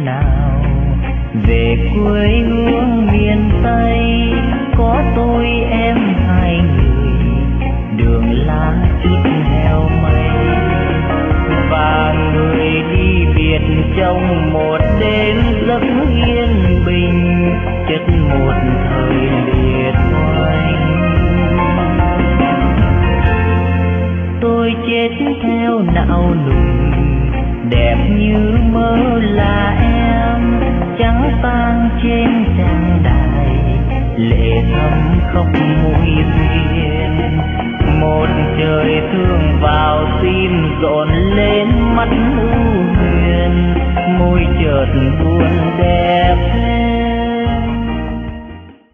nào về quê hương miền Tây. Có tôi em hai người, đường lá chút heo mây, và người đi biệt trong một đêm giấc yên bình, chất một thời liệt oanh. Tôi chết theo não nùng, đẹp như mơ là em, trắng tang trên trang đài, lệ thấm khóc mũi duyên. Một trời thương vào tim rộn lên mắt ưu huyền, môi chợt buồn